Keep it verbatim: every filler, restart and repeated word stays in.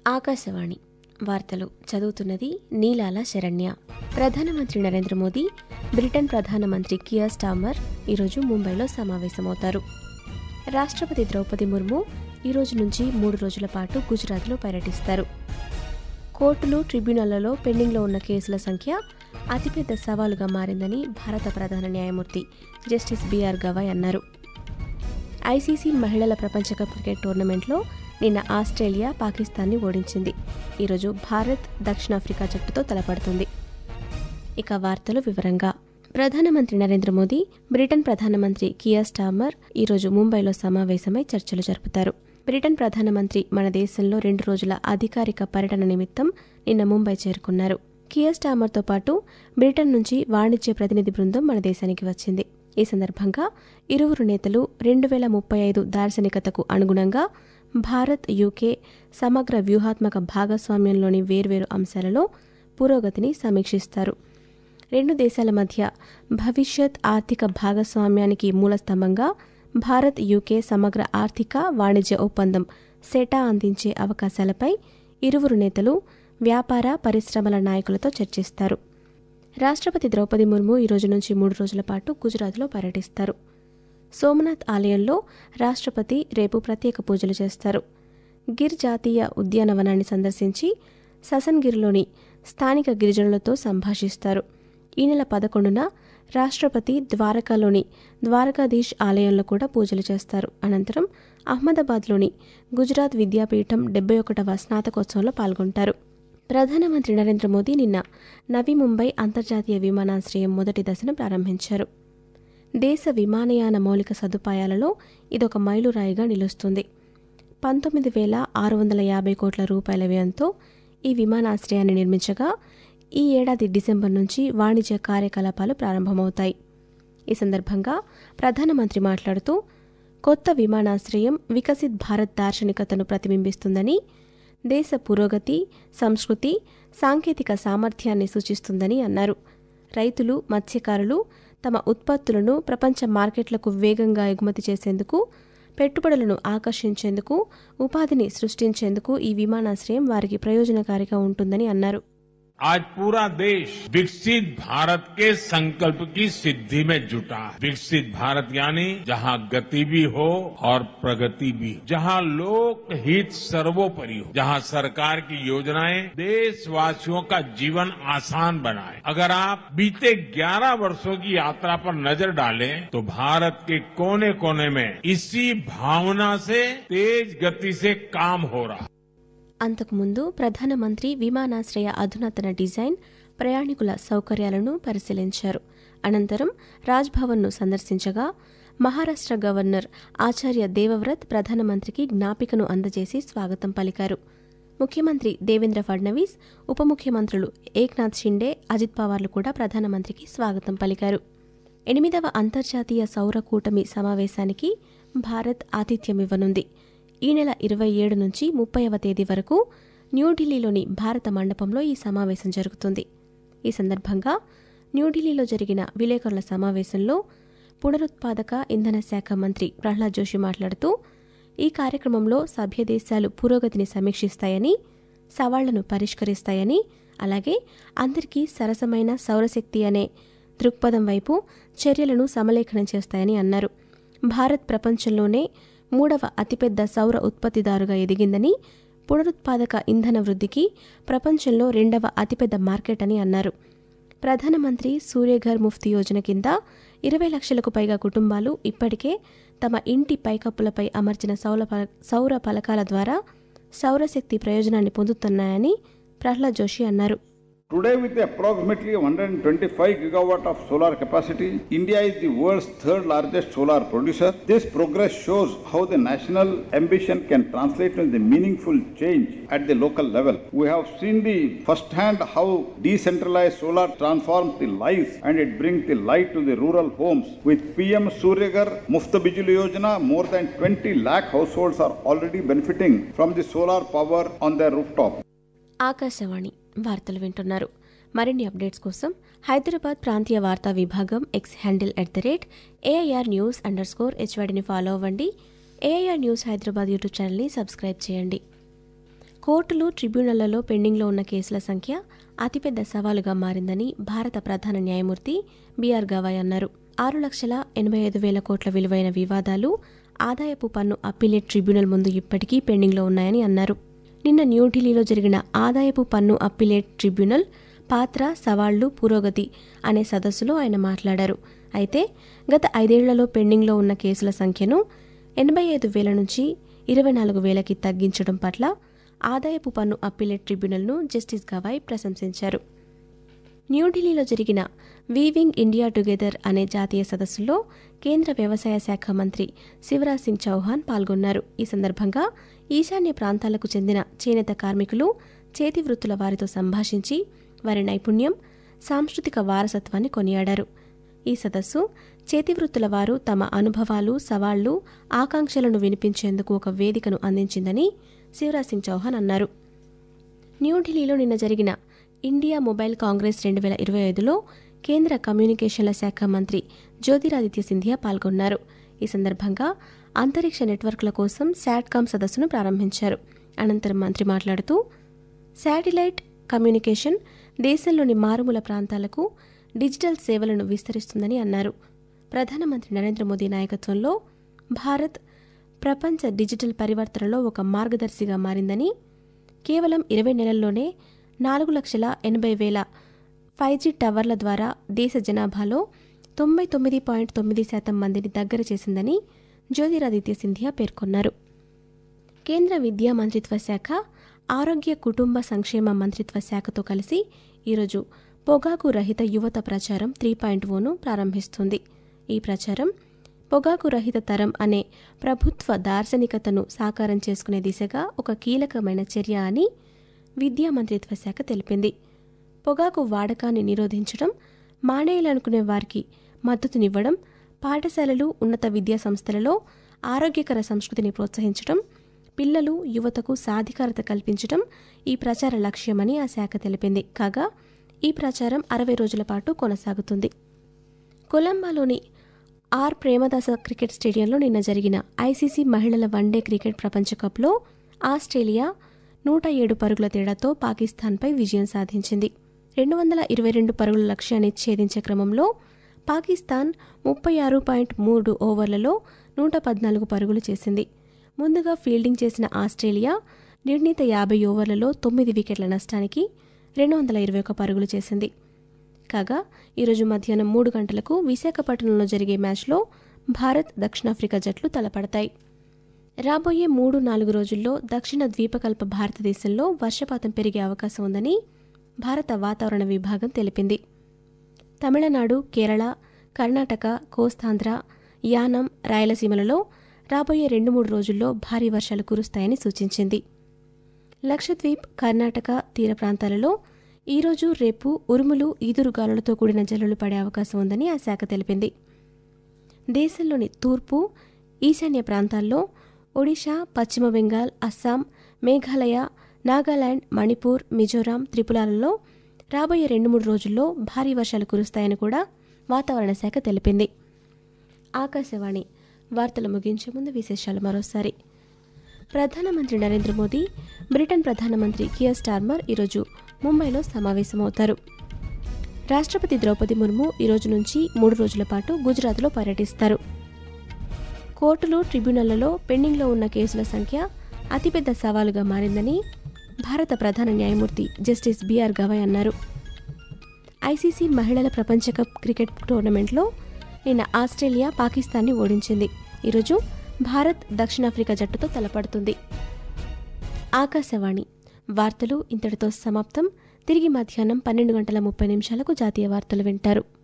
ఆకాశవాణి వార్తలు చదువుతున్నది నీలాల శరణ్య. ప్రధానమంత్రి నరేంద్ర మోదీ, బ్రిటన్ ప్రధానమంత్రి కియర్ స్టార్మర్ ఈరోజు ముంబైలో సమావేశమవుతారు. రాష్ట్రపతి ద్రౌపది ముర్ము ఈరోజు నుంచి మూడు రోజుల పాటు గుజరాత్లో పర్యటిస్తారు. కోర్టులు, ట్రిబ్యునళ్లలో పెండింగ్లో ఉన్న కేసుల సంఖ్య అతిపెద్ద సవాలుగా మారిందని భారత ప్రధాన న్యాయమూర్తి జస్టిస్ బిఆర్ గవాయ్ అన్నారు. ఐసీసీ మహిళల ప్రపంచకప్ క్రికెట్ టోర్నమెంట్లో నిన్న ఆస్ట్రేలియా పాకిస్తాన్ని ఓడించింది. ఈరోజు భారత్ దక్షిణాఫ్రికా జట్టుతో తలపడుతుంది. ఇక వార్తలు వివరంగా. ప్రధానమంత్రి నరేంద్ర మోదీ, బ్రిటన్ ప్రధానమంత్రి కియర్ స్టార్మర్ ఈరోజు ముంబైలో సమావేశమై చర్చలు జరుపుతారు. బ్రిటన్ ప్రధానమంత్రి మన దేశంలో రెండు రోజుల అధికారిక పర్యటన నిమిత్తం నిన్న ముంబై చేరుకున్నారు. కియర్ స్టార్మర్తో పాటు బ్రిటన్ నుంచి వాణిజ్య ప్రతినిధి బృందం మన దేశానికి వచ్చింది. ఈ సందర్భంగా ఇరువురు నేతలు రెండు వేల ముప్పై ఐదు దార్శనికతకు అనుగుణంగా భారత్, యూకే సమగ్ర వ్యూహాత్మక భాగస్వామ్యంలోని వేర్వేరు అంశాలలో పురోగతిని సమీక్షిస్తారు. రెండు దేశాల మధ్య భవిష్యత్ ఆర్థిక భాగస్వామ్యానికి మూలస్తంభంగా భారత్, యూకే సమగ్ర ఆర్థిక వాణిజ్య ఒప్పందం సెటా అందించే అవకాశాలపై ఇరువురు నేతలు వ్యాపార, పరిశ్రమల నాయకులతో చర్చిస్తారు. రాష్ట్రపతి ద్రౌపది ముర్ము ఈ రోజు నుంచి మూడు రోజుల పాటు గుజరాత్లో పర్యటిస్తారు. సోమనాథ్ ఆలయంలో రాష్ట్రపతి రేపు ప్రత్యేక పూజలు చేస్తారు. గిర్ జాతీయ ఉద్యానవనాన్ని సందర్శించి ససన్గిర్లోని స్థానిక గిరిజనులతో సంభాషిస్తారు. ఈ నెల పదకొండున రాష్ట్రపతి ద్వారకాలోని ద్వారకాధీష్ ఆలయంలో కూడా పూజలు చేస్తారు. అనంతరం అహ్మదాబాద్లోని గుజరాత్ విద్యాపీఠం డెబ్బై ఒకటవ స్నాతకోత్సవంలో పాల్గొంటారు. ప్రధానమంత్రి నరేంద్ర మోదీ నిన్న నవీ ముంబై అంతర్జాతీయ విమానాశ్రయం మొదటి దశను ప్రారంభించారు. దేశ విమానయాన మౌలిక సదుపాయాలలో ఇదొక మైలురాయిగా నిలుస్తుంది. పంతొమ్మిది వేల ఆరు వందల యాభై కోట్ల రూపాయల వ్యయంతో ఈ విమానాశ్రయాన్ని నిర్మించగా ఈ ఏడాది డిసెంబర్ నుంచి వాణిజ్య కార్యకలాపాలు ప్రారంభమవుతాయి. ఈ సందర్భంగా ప్రధానమంత్రి మాట్లాడుతూ, కొత్త విమానాశ్రయం వికసిత్ భారత్ దార్శనికతను ప్రతిబింబిస్తుందని, దేశ పురోగతి, సంస్కృతి, సాంకేతిక సామర్థ్యాన్ని సూచిస్తుందని అన్నారు. రైతులు, మత్స్యకారులు తమ ఉత్పత్తులను ప్రపంచ మార్కెట్లకు వేగంగా ఎగుమతి చేసేందుకు, పెట్టుబడులను ఆకర్షించేందుకు, ఉపాధిని సృష్టించేందుకు ఈ విమానాశ్రయం వారికి ప్రయోజనకారిగా ఉంటుందని అన్నారు. आज पूरा देश विकसित भारत के संकल्प की सिद्धि में जुटा है। विकसित भारत यानी जहां गति भी हो और प्रगति भी हो, जहां लोक हित सर्वोपरि हो, जहां सरकार की योजनाएं देशवासियों का जीवन आसान बनाए। अगर आप बीते ग्यारह वर्षों की यात्रा पर नजर डालें तो भारत के कोने कोने में इसी भावना से तेज गति से काम हो रहा है. అంతకుముందు ప్రధానమంత్రి విమానాశ్రయ అధునాతన డిజైన్, ప్రయాణికుల సౌకర్యాలను పరిశీలించారు. అనంతరం రాజ్భవన్ను సందర్శించగా మహారాష్ట్ర గవర్నర్ ఆచార్య దేవవ్రత్ ప్రధానమంత్రికి జ్ఞాపికను అందజేసి స్వాగతం పలికారు. ముఖ్యమంత్రి దేవేంద్ర ఫడ్నవీస్, ఉప ముఖ్యమంత్రులు ఏక్నాథ్ షిండే, అజిత్ పవార్లు కూడా ప్రధానమంత్రికి స్వాగతం పలికారు. ఎనిమిదవ అంతర్జాతీయ సౌర కూటమి సమావేశానికి భారత్ ఆతిథ్యమివ్వనుంది. ఈ నెల ఇరవై ఏడు నుంచి ముప్పైవ తేదీ వరకు న్యూఢిల్లీలోని భారత మండపంలో ఈ సమావేశం జరుగుతుంది. ఈ సందర్భంగా న్యూఢిల్లీలో జరిగిన విలేకరుల సమావేశంలో పునరుత్పాదక ఇంధన శాఖ మంత్రి ప్రహ్లాద్ జోషి మాట్లాడుతూ, ఈ కార్యక్రమంలో సభ్య దేశాలు పురోగతిని సమీక్షిస్తాయని, సవాళ్లను పరిష్కరిస్తాయని, అలాగే అందరికీ సరసమైన సౌరశక్తి అనే దృక్పథం వైపు చర్యలను సమలేఖనం చేస్తాయని అన్నారు. భారత్ ప్రపంచంలోనే మూడవ అతిపెద్ద సౌర ఉత్పత్తిదారుగా ఎదిగిందని, పునరుత్పాదక ఇంధన వృద్ధికి ప్రపంచంలో రెండవ అతిపెద్ద మార్కెట్ అని అన్నారు. ప్రధానమంత్రి సూర్యఘర్ ముఫ్తీ యోజన కింద ఇరవై లక్షలకు పైగా కుటుంబాలు ఇప్పటికే తమ ఇంటి పైకప్పులపై అమర్చిన సౌల సౌర పలకాల ద్వారా సౌరశక్తి ప్రయోజనాన్ని పొందుతున్నాయని ప్రహ్లాద్ జోషి అన్నారు. Today, with approximately one hundred twenty-five gigawatt of solar capacity, India is the world's third largest solar producer. This progress shows how the national ambition can translate into meaningful change at the local level. We have seen the first-hand how decentralized solar transforms the lives and it brings the light to the rural homes. With P M Suryaghar Muft Bijli Yojana, more than twenty lakh households are already benefiting from the solar power on their rooftop. Akashvani వార్తలు వింటున్నారు. మరిన్ని updates కోసం హైదరాబాద్ ప్రాంతీయ వార్తా విభాగం X handle at the rate AIR news underscore హెచ్వైడిని follow అవ్వండి. AIR news Hyderabad YouTube ఛానల్ని సబ్స్క్రైబ్ చేయండి. కోర్టులు, ట్రిబ్యునళ్లలో పెండింగ్లో ఉన్న కేసుల సంఖ్య అతిపెద్ద సవాలుగా మారిందని భారత ప్రధాన న్యాయమూర్తి బీఆర్ గవాయ్ అన్నారు. ఆరు లక్షల ఎనభై ఐదు వేల కోట్ల విలువైన వివాదాలు ఆదాయపు పన్ను అప్పీలేట్ ట్రిబ్యునల్ ముందు ఇప్పటికీ పెండింగ్లో ఉన్నాయని అన్నారు. నిన్న న్యూఢిల్లీలో జరిగిన ఆదాయపు పన్ను అప్పీలేట్ ట్రిబ్యునల్ పాత్ర, సవాళ్లు, పురోగతి అనే సదస్సులో ఆయన మాట్లాడారు. అయితే గత ఐదేళ్లలో పెండింగ్లో ఉన్న కేసుల సంఖ్యను ఎనభై ఐదు వేల నుంచి ఇరవై నాలుగు వేలకి తగ్గించడం పట్ల ఆదాయపు పన్ను అప్పీలేట్ ట్రిబ్యునల్ను జస్టిస్ గవాయ్ ప్రశంసించారు. న్యూఢిల్లీలో జరిగిన వీవింగ్ ఇండియా టుగెదర్ అనే జాతీయ సదస్సులో కేంద్ర వ్యవసాయ శాఖ మంత్రి శివరాజ్ సింగ్ చౌహాన్ పాల్గొన్నారు. ఈ సందర్భంగా ఈశాన్య ప్రాంతాలకు చెందిన చేనేత కార్మికులు, చేతి వృత్తుల వారితో సంభాషించి వారి నైపుణ్యం, సాంస్కృతిక వారసత్వాన్ని కొనియాడారు. ఈ సదస్సు చేతివృత్తుల వారు తమ అనుభవాలు, సవాళ్లు, ఆకాంక్షలను వినిపించేందుకు ఒక వేదికను అందించిందని శివరాజ్ సింగ్ చౌహాన్ అన్నారు. న్యూఢిల్లీలో నిన్న జరిగిన ఇండియా మొబైల్ కాంగ్రెస్ రెండు వేల ఇరవై ఐదులో కేంద్ర కమ్యూనికేషన్ల శాఖ మంత్రి జ్యోతిరాదిత్య సింధియా పాల్గొన్నారు. ఈ సందర్భంగా అంతరిక్ష నెట్వర్క్ల కోసం శాట్కామ్ సదస్సును ప్రారంభించారు. అనంతరం మంత్రి మాట్లాడుతూ శాటిలైట్ కమ్యూనికేషన్ దేశంలోని మారుమూల ప్రాంతాలకు డిజిటల్ సేవలను విస్తరిస్తుందని అన్నారు. ప్రధానమంత్రి నరేంద్ర మోదీ నాయకత్వంలో భారత్ ప్రపంచ డిజిటల్ పరివర్తనలో ఒక మార్గదర్శిగా మారిందని, కేవలం ఇరవై నెలల్లోనే నాలుగు లక్షల ఎనభై వేల ఫైవ్ జీ టవర్ల ద్వారా దేశ జనాభాలో తొంభై తొమ్మిది పాయింట్ తొమ్మిది శాతం మందిని దగ్గర చేసిందని జ్యోతిరాదిత్య సింధియా పేర్కొన్నారు. కేంద్ర విద్యా మంత్రిత్వ శాఖ, ఆరోగ్య కుటుంబ సంక్షేమ మంత్రిత్వ శాఖతో కలిసి ఈరోజు పొగాకు రహిత యువత ప్రచారం త్రీ పాయింట్ ఓను ప్రారంభిస్తుంది. ఈ ప్రచారం పొగాకు రహిత తరం అనే ప్రభుత్వ దార్శనికతను సాకారం చేసుకునే దిశగా ఒక కీలకమైన చర్య అని విద్యా మంత్రిత్వ శాఖ తెలిపింది. పొగాకు వాడకాన్ని నిరోధించడం, మానేయాలనుకునే వారికి మద్దతునివ్వడం, పాఠశాలలు, ఉన్నత విద్యా సంస్థలలో ఆరోగ్యకర సంస్కృతిని ప్రోత్సహించడం, పిల్లలు, యువతకు సాధికారత కల్పించడం ఈ ప్రచార లక్ష్యమని ఆ శాఖ తెలిపింది. కాగా ఈ ప్రచారం అరవై రోజుల పాటు కొనసాగుతుంది. కొలంబోలోని ఆర్ ప్రేమదాస క్రికెట్ స్టేడియంలో నిన్న జరిగిన ఐసీసీ మహిళల వన్డే క్రికెట్ ప్రపంచకప్లో ఆస్ట్రేలియా నూట ఏడు పరుగుల తేడాతో పాకిస్తాన్పై విజయం సాధించింది. రెండు వందల ఇరవై రెండు పరుగుల లక్ష్యాన్ని ఛేదించే క్రమంలో పాకిస్తాన్ ముప్పై ఆరు పాయింట్ మూడు ఓవర్లలో నూట పద్నాలుగు పరుగులు చేసింది. ముందుగా ఫీల్డింగ్ చేసిన ఆస్ట్రేలియా నిర్ణీత యాభై ఓవర్లలో తొమ్మిది వికెట్ల నష్టానికి రెండు వందల ఇరవై ఒక పరుగులు చేసింది. కాగా ఈరోజు మధ్యాహ్నం మూడు గంటలకు విశాఖపట్నంలో జరిగే మ్యాచ్లో భారత్, దక్షిణాఫ్రికా జట్లు తలపడతాయి. రాబోయే మూడు నాలుగు రోజుల్లో దక్షిణ ద్వీపకల్ప భారతదేశంలో వర్షపాతం పెరిగే అవకాశం ఉందని భారత వాతావరణ విభాగం తెలిపింది. తమిళనాడు, కేరళ, కర్ణాటక, కోస్తాంధ్ర, యానం, రాయలసీమలలో రాబోయే రెండు మూడు రోజుల్లో భారీ వర్షాలు కురుస్తాయని సూచించింది. లక్షద్వీప్, కర్ణాటక తీర ప్రాంతాలలో ఈరోజు, రేపు ఉరుములు, ఈదురుగాలులతో కూడిన జల్లులు పడే అవకాశం ఉందని ఆ శాఖ తెలిపింది. దేశంలోని తూర్పు, ఈశాన్య ప్రాంతాల్లో ఒడిషా, పశ్చిమ బెంగాల్, అస్సాం, మేఘాలయ, నాగాలాండ్, మణిపూర్, మిజోరాం, త్రిపురలలో రాబోయే రెండు మూడు రోజుల్లో భారీ వర్షాలు కురుస్తాయని కూడా వాతావరణ శాఖ తెలిపింది. ఆకాశవాణి వార్తలు ముగించే ముందు విశేషాలు మరోసారి. ప్రధానమంత్రి నరేంద్ర మోదీ, బ్రిటన్ ప్రధానమంత్రి కియర్ స్టార్మర్ ఈరోజు ముంబైలో సమావేశమవుతారు. రాష్ట్రపతి ద్రౌపది ముర్ము ఈరోజు నుంచి మూడు రోజుల పాటు గుజరాత్లో పర్యటిస్తారు. కోర్టులు, ట్రిబ్యునళ్లలో పెండింగ్లో ఉన్న కేసుల సంఖ్య అతిపెద్ద సవాలుగా మారిందని భారత ప్రధాన న్యాయమూర్తి జస్టిస్ బీఆర్ గవాయ్ అన్నారు. ఐసీసీ మహిళల ప్రపంచ కప్ క్రికెట్ టోర్నమెంట్లో నిన్న ఆస్ట్రేలియా పాకిస్తాన్ని ఓడించింది. ఈరోజు భారత్, దక్షిణాఫ్రికా జట్టుతో తలపడుతుంది. ఆకాశవాణి వార్తలు ఇంతటితో సమాప్తం. తిరిగి మధ్యాహ్నం పన్నెండు గంటల ముప్పై నిమిషాలకు జాతీయ వార్తలు వింటారు.